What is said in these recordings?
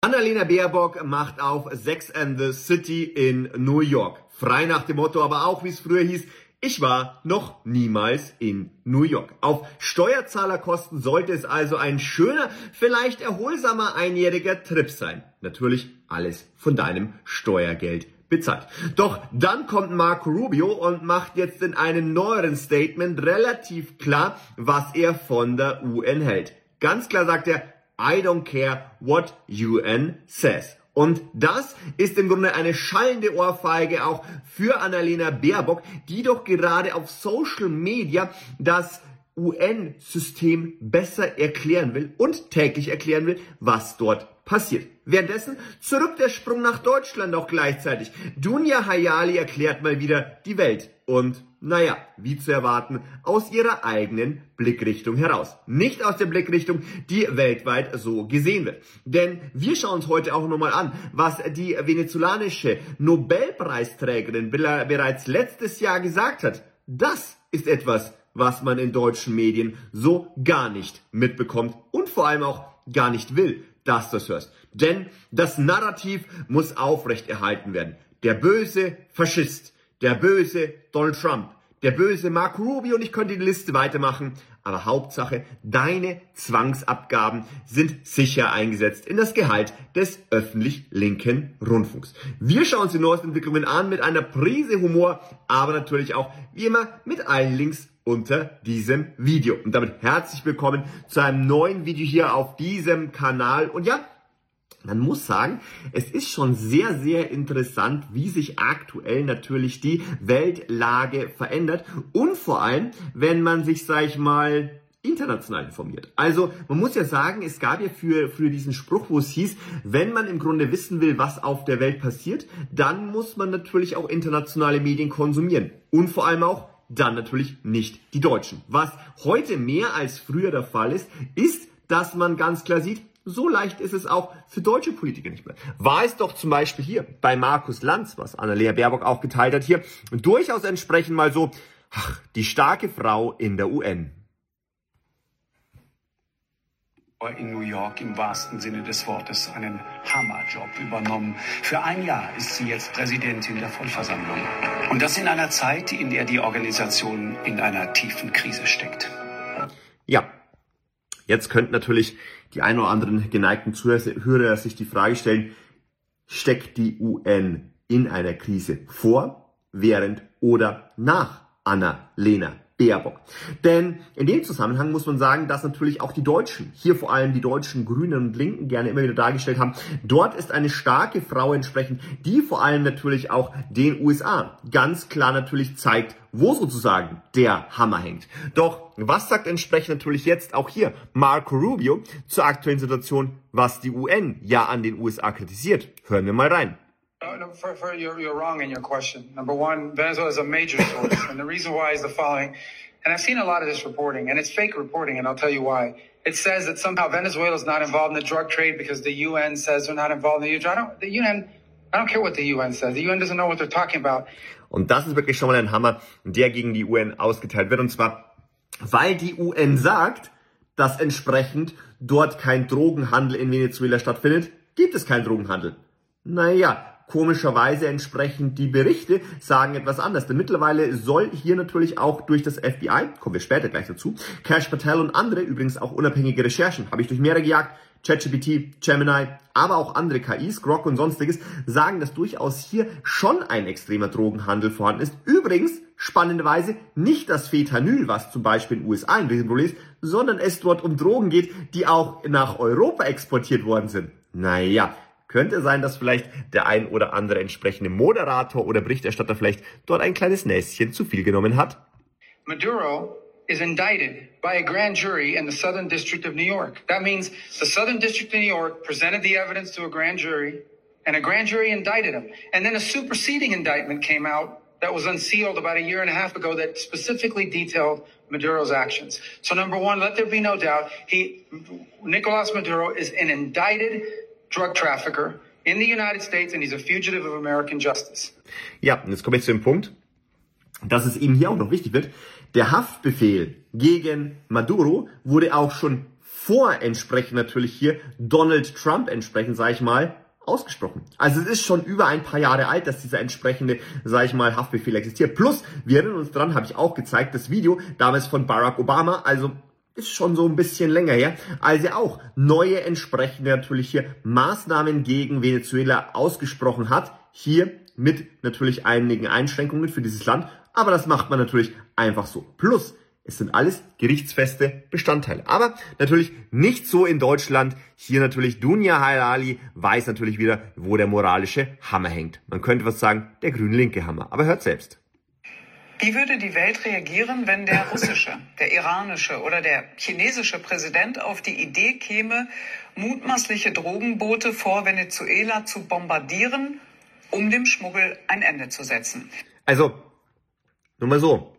Annalena Baerbock macht auf Sex and the City in New York. Frei nach dem Motto, aber auch wie es früher hieß, ich war noch niemals in New York. Auf Steuerzahlerkosten sollte es also ein schöner, vielleicht erholsamer einjähriger Trip sein. Natürlich alles von deinem Steuergeld bezahlt. Doch dann kommt Marco Rubio und macht jetzt in einem neueren Statement relativ klar, was er von der UN hält. Ganz klar sagt er, I don't care what UN says. Und das ist im Grunde eine schallende Ohrfeige auch für Annalena Baerbock, die doch gerade auf Social Media das UN-System besser erklären will und täglich erklären will, was dort passiert. Währenddessen zurück der Sprung nach Deutschland auch gleichzeitig. Dunja Hayali erklärt mal wieder die Welt und, naja, wie zu erwarten, aus ihrer eigenen Blickrichtung heraus. Nicht aus der Blickrichtung, die weltweit so gesehen wird. Denn wir schauen uns heute auch nochmal an, was die venezolanische Nobelpreisträgerin bereits letztes Jahr gesagt hat. Das ist etwas, was man in deutschen Medien so gar nicht mitbekommt und vor allem auch gar nicht will, dass du das hörst. Denn das Narrativ muss aufrechterhalten werden. Der böse Faschist, der böse Donald Trump, der böse Marco Rubio, und ich könnte die Liste weitermachen. Aber Hauptsache, deine Zwangsabgaben sind sicher eingesetzt in das Gehalt des öffentlich-linken Rundfunks. Wir schauen uns die neuesten Entwicklungen an mit einer Prise Humor, aber natürlich auch, wie immer, mit allen Links unter diesem Video. Und damit herzlich willkommen zu einem neuen Video hier auf diesem Kanal. Und ja, man muss sagen, es ist schon sehr, sehr interessant, wie sich aktuell natürlich die Weltlage verändert und vor allem, wenn man sich, sag ich mal, international informiert. Also man muss ja sagen, es gab ja für diesen Spruch, wo es hieß, wenn man im Grunde wissen will, was auf der Welt passiert, dann muss man natürlich auch internationale Medien konsumieren und vor allem auch dann natürlich nicht die Deutschen. Was heute mehr als früher der Fall ist, dass man ganz klar sieht, so leicht ist es auch für deutsche Politiker nicht mehr. War es doch zum Beispiel hier bei Markus Lanz, was Annalena Baerbock auch geteilt hat hier, durchaus entsprechend mal so, die starke Frau in der UN. In New York im wahrsten Sinne des Wortes einen Hammerjob übernommen. Für ein Jahr ist sie jetzt Präsidentin der Vollversammlung. Und das in einer Zeit, in der die Organisation in einer tiefen Krise steckt. Ja, jetzt könnten natürlich die ein oder anderen geneigten Zuhörer sich die Frage stellen, steckt die UN in einer Krise vor, während oder nach Annalena Baerbock? Denn in dem Zusammenhang muss man sagen, dass natürlich auch die Deutschen, hier vor allem die deutschen Grünen und Linken gerne immer wieder dargestellt haben, dort ist eine starke Frau entsprechend, die vor allem natürlich auch den USA ganz klar natürlich zeigt, wo sozusagen der Hammer hängt. Doch was sagt entsprechend natürlich jetzt auch hier Marco Rubio zur aktuellen Situation, was die UN ja an den USA kritisiert? Hören wir mal rein. You're wrong in your question. Number one, Venezuela is a major source, and the reason why is the following. And I've seen a lot of this reporting, and it's fake reporting, and I'll tell you why. It says that somehow Venezuela is not involved in the drug trade because the UN says they're not involved in the UN. I don't care what the UN says. The UN doesn't know what they're talking about. Und das ist wirklich schon mal ein Hammer, der gegen die UN ausgeteilt wird. Und zwar, weil die UN sagt, dass entsprechend dort kein Drogenhandel in Venezuela stattfindet, gibt es keinen Drogenhandel. Naja, komischerweise entsprechend die Berichte sagen etwas anderes. Denn mittlerweile soll hier natürlich auch durch das FBI, kommen wir später gleich dazu, Kash Patel und andere, übrigens auch unabhängige Recherchen, habe ich durch mehrere gejagt, ChatGPT, Gemini, aber auch andere KIs, Grok und sonstiges, sagen, dass durchaus hier schon ein extremer Drogenhandel vorhanden ist. Übrigens, spannenderweise, nicht das Fentanyl, was zum Beispiel in den USA ein Riesenproblem ist, sondern es dort um Drogen geht, die auch nach Europa exportiert worden sind. Naja, könnte sein, dass vielleicht der ein oder andere entsprechende Moderator oder Berichterstatter vielleicht dort ein kleines Näschen zu viel genommen hat. Maduro is indicted by a grand jury in the Southern District of New York. That means the Southern District of New York presented the evidence to a grand jury, and a grand jury indicted him. And then a superseding indictment came out that was unsealed about a year and a half ago that specifically detailed Maduro's actions. So number one, let there be no doubt, Nicolas Maduro is an indicted drug trafficker in the United States, and he's a fugitive of American justice. Ja, und jetzt komme ich zu dem Punkt, dass es Ihnen hier auch noch wichtig wird. Der Haftbefehl gegen Maduro wurde auch schon vor entsprechend natürlich hier Donald Trump entsprechend, sage ich mal, ausgesprochen. Also es ist schon über ein paar Jahre alt, dass dieser entsprechende, sage ich mal, Haftbefehl existiert. Plus, wir erinnern uns dran, habe ich auch gezeigt, das Video damals von Barack Obama, also ist schon so ein bisschen länger her, als er auch neue entsprechende natürlich hier Maßnahmen gegen Venezuela ausgesprochen hat. Hier mit natürlich einigen Einschränkungen für dieses Land, aber das macht man natürlich einfach so. Plus, es sind alles gerichtsfeste Bestandteile. Aber natürlich nicht so in Deutschland. Hier natürlich Dunja Hayali weiß natürlich wieder, wo der moralische Hammer hängt. Man könnte was sagen, der grün-linke Hammer. Aber hört selbst. Wie würde die Welt reagieren, wenn der russische, der iranische oder der chinesische Präsident auf die Idee käme, mutmaßliche Drogenboote vor Venezuela zu bombardieren, um dem Schmuggel ein Ende zu setzen? Also, nur mal so.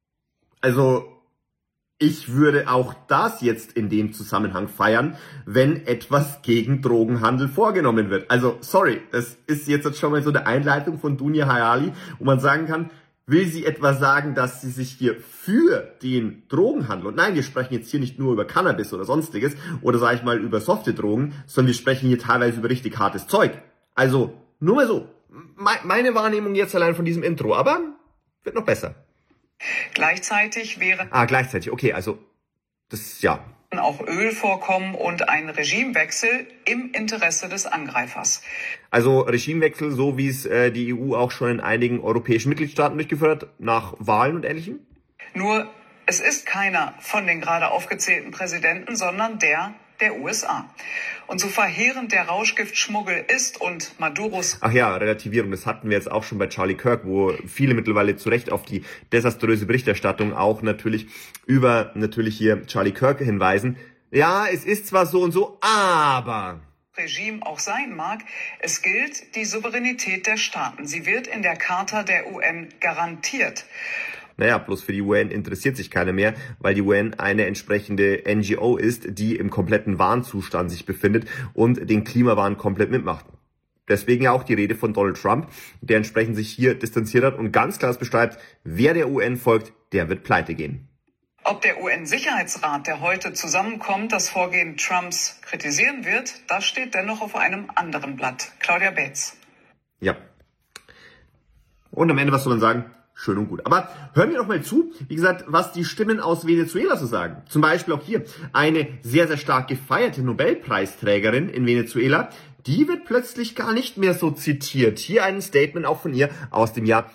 Also, ich würde auch das jetzt in dem Zusammenhang feiern, wenn etwas gegen Drogenhandel vorgenommen wird. Also, sorry, das ist jetzt schon mal so eine Einleitung von Dunja Hayali, wo man sagen kann, will sie etwa sagen, dass sie sich hier für den Drogenhandel, und nein, wir sprechen jetzt hier nicht nur über Cannabis oder sonstiges, oder sage ich mal über softe Drogen, sondern wir sprechen hier teilweise über richtig hartes Zeug. Also, nur mal so. Meine Wahrnehmung jetzt allein von diesem Intro, aber wird noch besser. Gleichzeitig wären gleichzeitig, okay, also das, ja. Auch Ölvorkommen und ein Regimewechsel im Interesse des Angreifers. Also Regimewechsel, so wie es die EU auch schon in einigen europäischen Mitgliedstaaten durchgeführt hat, nach Wahlen und Ähnlichem? Nur, es ist keiner von den gerade aufgezählten Präsidenten, sondern der USA. Und so verheerend der Rauschgiftschmuggel ist und Maduros... Ach ja, Relativierung, das hatten wir jetzt auch schon bei Charlie Kirk, wo viele mittlerweile zu Recht auf die desaströse Berichterstattung auch natürlich über hier Charlie Kirk hinweisen. Ja, es ist zwar so und so, aber... Regime auch sein mag, es gilt die Souveränität der Staaten. Sie wird in der Charta der UN garantiert. Naja, bloß für die UN interessiert sich keiner mehr, weil die UN eine entsprechende NGO ist, die im kompletten Warnzustand sich befindet und den Klimawahn komplett mitmacht. Deswegen ja auch die Rede von Donald Trump, der entsprechend sich hier distanziert hat und ganz klar beschreibt, wer der UN folgt, der wird pleite gehen. Ob der UN-Sicherheitsrat, der heute zusammenkommt, das Vorgehen Trumps kritisieren wird, das steht dennoch auf einem anderen Blatt. Claudia Bates. Ja. Und am Ende, was soll man sagen? Schön und gut. Aber hören wir doch mal zu, wie gesagt, was die Stimmen aus Venezuela so sagen. Zum Beispiel auch hier eine sehr, sehr stark gefeierte Nobelpreisträgerin in Venezuela. Die wird plötzlich gar nicht mehr so zitiert. Hier ein Statement auch von ihr aus dem Jahr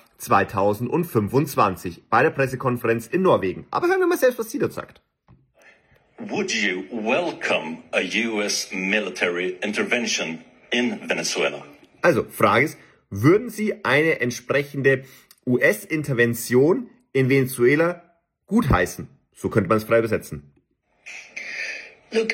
2025 bei der Pressekonferenz in Norwegen. Aber hören wir mal selbst, was sie dort sagt. Would you welcome a US military intervention in Venezuela? Also, Frage ist, würden Sie eine entsprechende US-Intervention in Venezuela gutheißen? So könnte man es frei übersetzen. Look,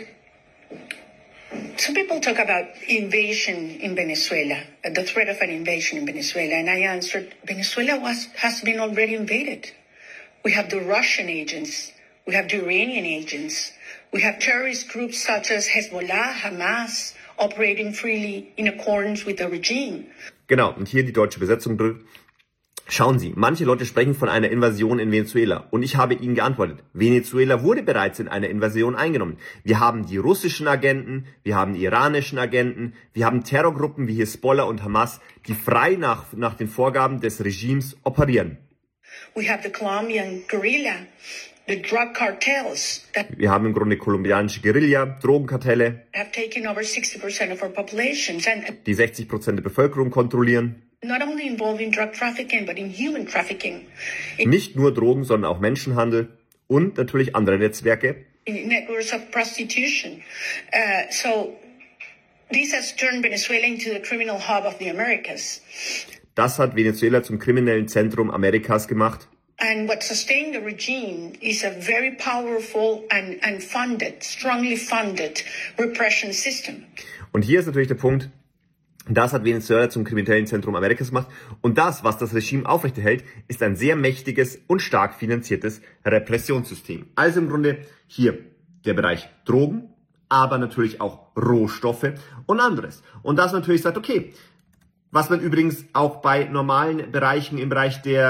some people talk about invasion in Venezuela, the threat of an invasion in Venezuela, and I answered, Venezuela has been already invaded. We have the Russian agents, we have the Iranian agents, we have terrorist groups such as Hezbollah, Hamas, operating freely in accordance with the regime. Genau, und hier die deutsche Besetzung drückt. Schauen Sie, manche Leute sprechen von einer Invasion in Venezuela und ich habe ihnen geantwortet, Venezuela wurde bereits in einer Invasion eingenommen. Wir haben die russischen Agenten, wir haben die iranischen Agenten, wir haben Terrorgruppen wie Hezbollah und Hamas, die frei nach den Vorgaben des Regimes operieren. We have the Colombian guerrilla, the drug cartels that Wir haben im Grunde kolumbianische Guerilla, Drogenkartelle, have taken over 60% of our populations and die 60% der Bevölkerung kontrollieren. not only involved in drug trafficking, but in human trafficking, Nicht nur Drogen, sondern auch Menschenhandel und natürlich andere Netzwerke. in networks of prostitution. So this has turned Venezuela into the criminal hub of the Americas. Das hat Venezuela zum kriminellen Zentrum Amerikas gemacht. And what sustained the regime is a very powerful and funded, strongly funded repression system. Und hier ist natürlich der Punkt, das hat Venezuela zum kriminellen Zentrum Amerikas gemacht. Und das, was das Regime aufrechterhält, ist ein sehr mächtiges und stark finanziertes Repressionssystem. Also im Grunde hier der Bereich Drogen, aber natürlich auch Rohstoffe und anderes. Und das natürlich sagt, okay, was man übrigens auch bei normalen Bereichen im Bereich der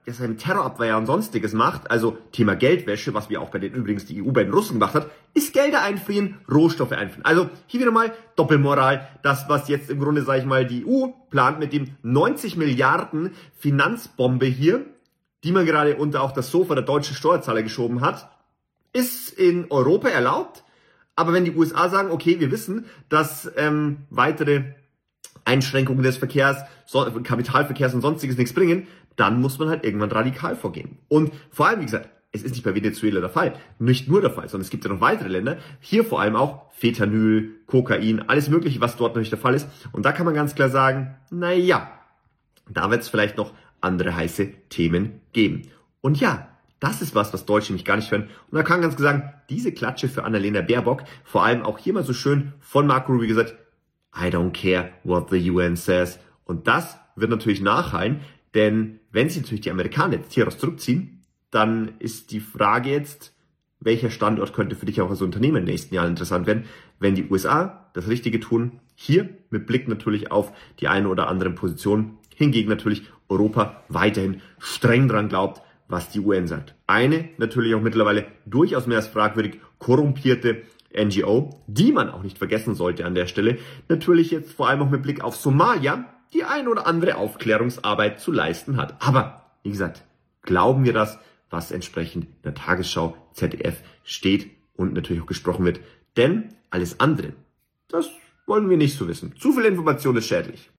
der seine Terrorabwehr und sonstiges macht, also Thema Geldwäsche, was wir auch bei den übrigens die EU bei den Russen gemacht hat, ist Gelder einfrieren, Rohstoffe einfrieren. Also hier wieder mal Doppelmoral. Das, was jetzt im Grunde, sage ich mal, die EU plant mit dem 90 Milliarden Finanzbombe hier, die man gerade unter auch das Sofa der deutschen Steuerzahler geschoben hat, ist in Europa erlaubt. Aber wenn die USA sagen, okay, wir wissen, dass weitere Einschränkungen des Verkehrs, Kapitalverkehrs und sonstiges nichts bringen, dann muss man halt irgendwann radikal vorgehen. Und vor allem, wie gesagt, es ist nicht bei Venezuela der Fall, nicht nur der Fall, sondern es gibt ja noch weitere Länder, hier vor allem auch Fentanyl, Kokain, alles mögliche, was dort noch nicht der Fall ist. Und da kann man ganz klar sagen, naja, da wird es vielleicht noch andere heiße Themen geben. Und ja, das ist was Deutsche nämlich gar nicht hören. Und da kann man ganz klar sagen, diese Klatsche für Annalena Baerbock, vor allem auch hier mal so schön von Marco Rubio gesagt, I don't care what the UN says. Und das wird natürlich nachhallen, denn wenn sich natürlich die Amerikaner jetzt hieraus zurückziehen, dann ist die Frage jetzt, welcher Standort könnte für dich auch als Unternehmen in den nächsten Jahren interessant werden, wenn die USA das Richtige tun, hier mit Blick natürlich auf die eine oder anderen Positionen, hingegen natürlich Europa weiterhin streng dran glaubt, was die UN sagt. Eine natürlich auch mittlerweile durchaus mehr als fragwürdig korrumpierte NGO, die man auch nicht vergessen sollte an der Stelle, natürlich jetzt vor allem auch mit Blick auf Somalia die ein oder andere Aufklärungsarbeit zu leisten hat. Aber, wie gesagt, glauben wir das, was entsprechend in der Tagesschau ZDF steht und natürlich auch gesprochen wird. Denn alles andere, das wollen wir nicht so wissen. Zu viel Information ist schädlich.